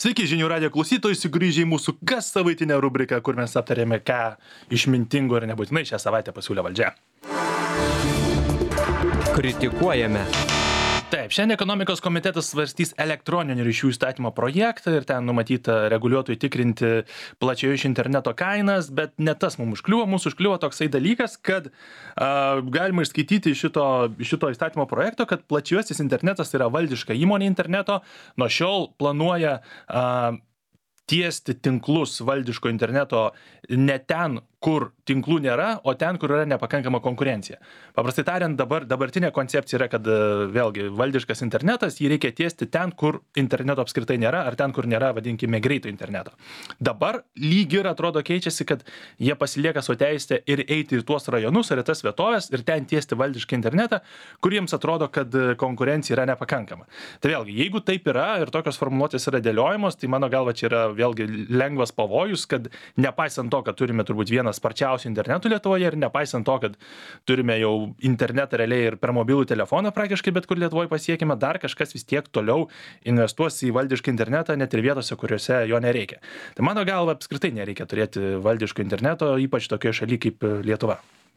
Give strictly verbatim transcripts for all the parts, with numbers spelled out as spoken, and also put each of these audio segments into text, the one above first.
Sveiki žinių radijo klausytojai, sugrįžę į mūsų kas savaitinę rubriką, kur mes aptarėme, ką išmintingo ir nebūtinai šią savaitę pasiūlė valdžia. Kritikuojame. Taip, šiandien ekonomikos komitetas svarstys elektroninių ryšių įstatymo projektą ir ten numatyta reguliuotojui tikrinti plačiojo interneto kainas, bet ne tas mums užkliuvo, mūsų užkliuvo toksai dalykas, kad a, galima išskaityti iš šito, šito įstatymo projekto, kad plačiojasis internetas yra valdiška įmonė interneto, nuo šiol planuoja a, tiesti tinklus valdiško interneto ne ten, kur tinklų nėra, o ten, kur yra nepakankama konkurencija. Paprastai tariant, dabar, dabartinė koncepcija yra, kad vėlgi valdiškas internetas, jį reikia tiesti ten, kur interneto apskritai nėra, ar ten, kur nėra, vadinkime, greito interneto. Dabar lyg ir atrodo keičiasi, kad jie pasilieka su teisė ir eiti į tuos rajonus ar į tas vietovės ir ten tiesti valdišką internetą, kuriems atrodo, kad konkurencija yra nepakankama. Tai vėlgi, jeigu taip yra ir tokios formuluotės yra dėliojamos, tai mano galva čia yra vėlgi lengvas pavojus, kad nepaisant to, kad turime turbūt vieną sparčiausių internetų Lietuvoje ir nepaisant to, kad turime jau internetą realiai ir per mobilų telefoną praktiškai bet kur Lietuvoje pasiekime, dar kažkas vis tiek toliau investuos į valdišką internetą net ir vietose, kuriuose jo nereikia. Tai mano galva apskritai nereikia turėti valdiško interneto, ypač tokioje šalyje kaip Lietuva.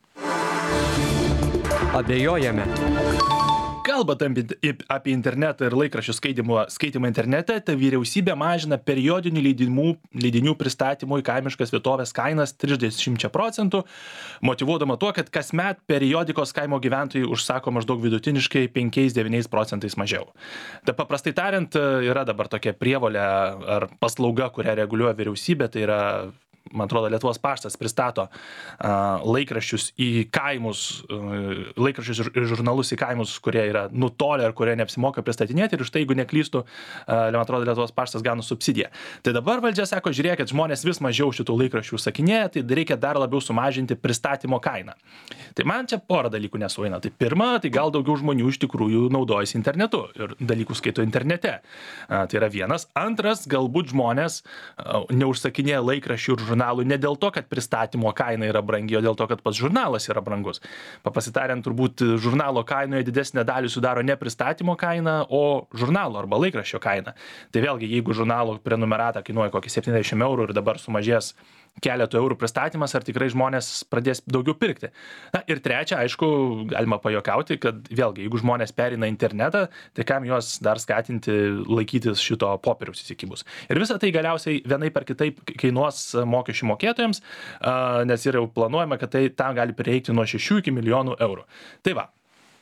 Abejojame. Kalbant apie internetą ir laikraščių skaitymo, skaitimą internete, tai vyriausybė mažina periodinių leidinių, leidinių pristatymų į kaimiškas vietovės kainas trisdešimt procentų, motyvuodama tuo, kad kasmet periodikos kaimo gyventojai užsako maždaug vidutiniškai penkiais devyniais procentais mažiau. Tai paprastai tariant, yra dabar tokia prievolė ar paslauga, kurią reguliuoja vyriausybė, tai yra, man atrodo, Lietuvos paštas pristato uh, laikraščius į kaimus, uh, laikraščius ir žurnalus į kaimus, kurie yra nutolę ar kurie neapsimoka pristatinėti ir už tai, jeigu neklystų, uh, man atrodo, Lietuvos paštas gauna subsidiją. Tai dabar valdžia sako, žiūrėkit, žmonės vis mažiau šitų laikraščių sakinėja, tai reikia dar labiau sumažinti pristatymo kainą. Tai man čia porą dalykų nesueina. Tai pirma, tai gal daugiau žmonių iš tikrųjų naudojasi internetu ir dalykų skaito internete. Uh, tai yra vienas. Antras, galbūt žmonės uh, neužsakinėja laikraščių ir žurnalų ne dėl to, kad pristatymo kaina yra brangi, o dėl to, kad pats žurnalas yra brangus. Paprasitariant, turbūt žurnalo kainoje didesnę dalį sudaro ne pristatymo kaina, o žurnalo arba laikraščio kaina. Tai vėlgi, jeigu žurnalo prenumerata kainuoja kokį septyniasdešimt eurų ir dabar sumažės keletų eurų pristatymas, ar tikrai žmonės pradės daugiau pirkti. Na ir trečia, aišku, galima pajokauti, kad vėlgi, jeigu žmonės perina internetą, tai kam juos dar skatinti laikytis šito popieriaus įsikibus. Ir visą tai galiausiai vienai per kitaip kainuos mokesčių mokėtojams, nes yra jau planuojama, kad tai tam gali prireikti nuo šešių iki milijonų eurų. Tai va.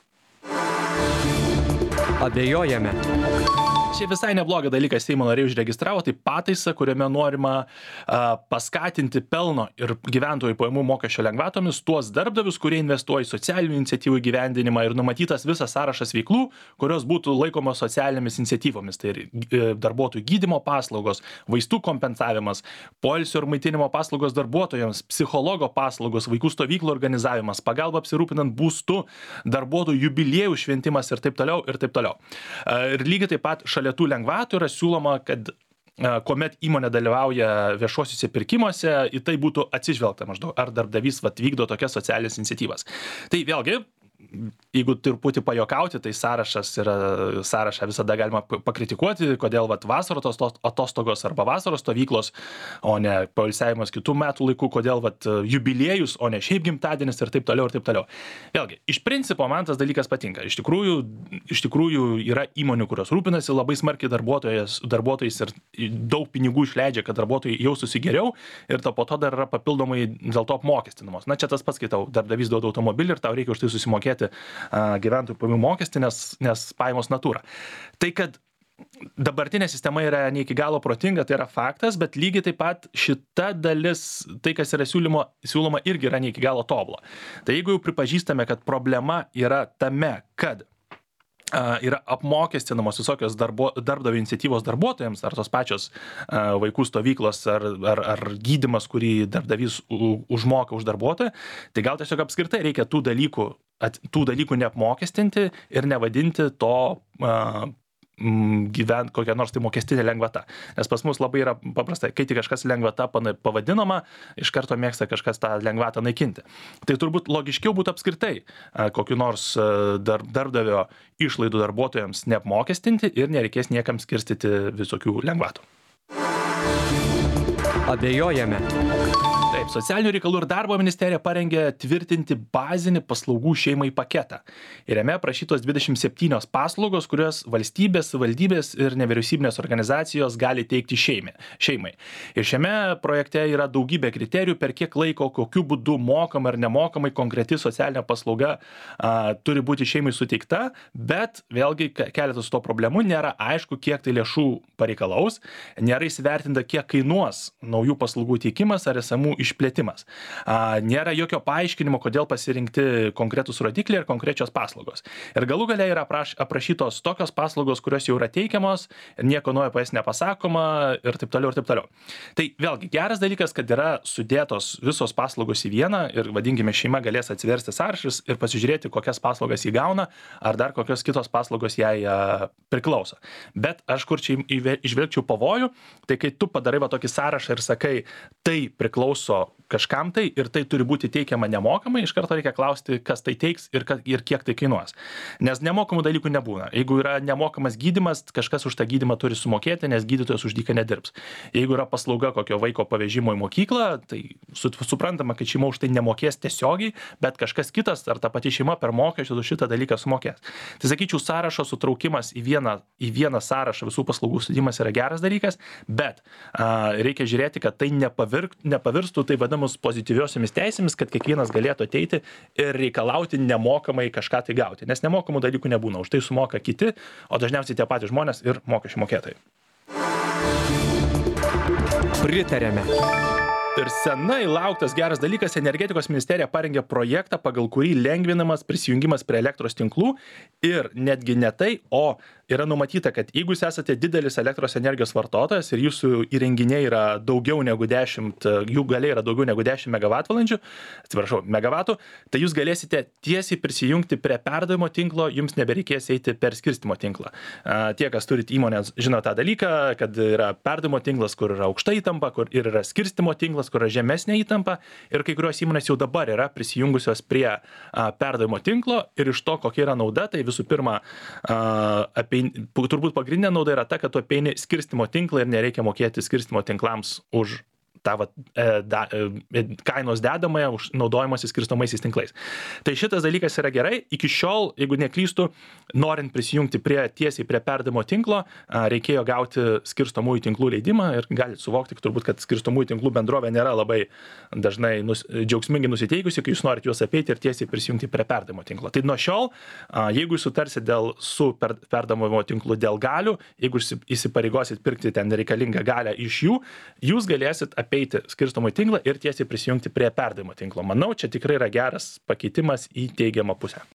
Abejojame. Šie visai neblogą dalyką Seimo nariai užregistravo, tai pataisa, kuriame norima a, paskatinti pelno ir gyventojų pajamų mokesčio lengvatomis tuos darbdavius, kurie investuoja į socialinių iniciatyvų įgyvendinimą ir numatytas visas sąrašas veiklų, kurios būtų laikomos socialinėmis iniciatyvomis. Tai ir darbuotojų gydymo paslaugos, vaistų kompensavimas, poilsio ir maitinimo paslaugos darbuotojams, psichologo paslaugos, vaikų stovyklų organizavimas, pagalba apsirūpinant būstų, darbuotojų jubiliejų šventimas ir taip toliau ir taip toliau. A, ir lygiai taip pat šalia tų lengvatų yra siūloma, kad kuomet įmonė dalyvauja viešuosiuose pirkimuose, į tai būtų atsižvelgta maždaug, ar darbdavys vat, vykdo tokias socialinės iniciatyvas. Tai vėlgi, jeigu truputį pajokauti, tai sąrašas yra, sąrašą visada galima pakritikuoti, kodėl vat, vasaros atostogos arba vasaros stovyklos, o ne poilsiavimas kitų metų laikų, kodėl vat, jubiliejus, o ne šiaip gimtadienis ir taip toliau ir taip toliau. Vėlgi, iš principo man tas dalykas patinka. Iš tikrųjų, iš tikrųjų yra įmonių, kurios rūpinasi labai smarkiai darbuotojais ir daug pinigų išleidžia, kad darbuotojai jaustųsi geriau ir to po to dar yra papildomai dėl to apmokestinamos. Na čia tas pats, kai tau darbdavys duoda automobilį ir tau reikia už tai susimokėti gyventojų pajamų mokestį, nes, nes pajamos natūra. Tai, kad dabartinė sistema yra ne iki galo protinga, tai yra faktas, bet lygiai taip pat šita dalis, tai kas yra siūlymo, siūloma, irgi yra ne iki galo tobula. Tai jeigu jau pripažįstame, kad problema yra tame, kad yra apmokestinamos visokios darbo, darbdavio iniciatyvos darbuotojams, ar tos pačios a, vaikų stovyklos, ar, ar, ar gydymas, kurį darbdavys u, užmoka už darbuotoją, tai gal tiesiog apskritai reikia tų dalykų, at, tų dalykų neapmokestinti ir nevadinti to a, gyvent kokią nors tai mokestinė lengvata. Nes pas mus labai yra paprasta, kai tik kažkas lengvata pavadinama, iš karto mėgsta kažkas tą lengvatą naikinti. Tai turbūt logiškiau būtų apskritai kokiu nors dar, darbdavio išlaidų darbuotojams neapmokestinti ir nereikės niekam skirstyti visokių lengvatų. Abejojame. Taip, socialinių reikalų ir darbo ministerija parengė tvirtinti bazinį paslaugų šeimai paketą. Ir jame aprašytos dvidešimt septynios paslaugos, kurias valstybės, valdybės ir nevyriausybinės organizacijos gali teikti šeimai. šeimai. Ir šiame projekte yra daugybė kriterijų, per kiek laiko, kokiu būdu mokamai ar nemokamai konkreti socialinė paslauga a, turi būti šeimai suteikta, bet vėlgi keletas to problemų, nėra aišku, kiek tai lėšų pareikalaus, nėra įsivertinta, kiek kainuos naujų paslaugų teikimas ar esamų išplėtimas. A, nėra jokio paaiškinimo, kodėl pasirinkti konkretus rodikliai ir konkrečios paslaugos. Ir galų gale yra apraš, aprašytos tokios paslaugos, kurios jau yra teikiamos, nieko naujo apie jas nepasakoma ir taip toliau ir taip toliau. Tai vėlgi geras dalykas, kad yra sudėtos visos paslaugos į vieną ir vadinkime šeima galės atsiversti sąrašus ir pasižiūrėti, kokias paslaugas jį gauna ar dar kokios kitos paslaugos jai a, priklauso. Bet aš kur čia išvelgčiau pavojų, tai kai tu padarai va tokį sąrašą ir sakai, tai priklauso kažkam tai ir tai turi būti teikiama nemokamai, iš karto reikia klausti, kas tai teiks ir, ka, ir kiek tai kainuos. Nes nemokamų dalykų nebūna. Jeigu yra nemokamas gydymas, kažkas už tą gydymą turi sumokėti, nes gydytojas už dyką nedirbs. Jeigu yra paslauga kokio vaiko pavežimo į mokyklą, tai su, suprantama, kad šeima už tai nemokės tiesiogiai, bet kažkas kitas ar ta pati šeima per mokesčius už šitą dalyką sumokės. Tai sakyčiau, sąrašo sutraukimas į vieną, į vieną sąrašą visų paslaugų sudimas yra geras dalykas, bet a, reikia žiūrėti, kad tai nepavir, nepavirstų tai vadinamus pozityviosiomis teisėmis, kad kiekvienas galėtų ateiti ir reikalauti nemokamai kažką tai gauti. Nes nemokamų dalykų nebūna. Už tai sumoka kiti, o dažniausiai tie patys žmonės ir mokesčių mokėtojai. Pritarėme. Ir senai lauktas geras dalykas, energetikos ministerija parengė projektą, pagal kurį lengvinamas prisijungimas prie elektros tinklų ir netgi ne tai, o yra numatyta, kad jeigu jūs esate didelis elektros energijos vartotojas ir jūsų įrenginiai yra daugiau negu dešimt, jų galia yra daugiau negu dešimt megavatvalandžių, atsiprašau, megavatų, tai jūs galėsite tiesiai prisijungti prie perdavimo tinklo, jums nebereikės eiti per skirstymo tinklą. Tie, kas turit įmonės, žino tą dalyką, kad yra perdavimo tinklas, kur yra aukšta įtampa, kur ir yra skirstymo tinklas, kur yra žemesnė įtampa ir kai kurios įmonės jau dabar yra prisijungusios prie a, perdavimo tinklo ir iš to, kokia yra nauda, tai visų pirma, a, apie, turbūt pagrindinė nauda yra ta, kad tu apeini skirstymo tinklą ir nereikia mokėti skirstymo tinklams už tą va, e, da, e, kainos dedamąją už naudojimąsi skirstomaisiais tinklais. Tai šitas dalykas yra gerai. Iki šiol, jeigu neklystu, norint prisijungti prie, tiesiai prie perdavimo tinklo, a, reikėjo gauti skirstomųjų tinklų leidimą ir galite suvokti, turbūt, kad skirstomųjų tinklų bendrovė nėra labai dažnai nus, džiaugsmingai nusiteikusi, kai jūs norite juos apeiti ir tiesiai prisijungti prie perdavimo tinklo. Tai nuo šiol, a, jeigu jūs sutarsit dėl su per, perdavimo tinklu dėl galių, jeigu įsipareigosit pirkti ten reikalingą galią iš jų, jūs galėsit apeiti apeiti skirstomąjį tinklą ir tiesiai prisijungti prie perdavimo tinklo. Manau, čia tikrai yra geras pakeitimas į teigiamą pusę.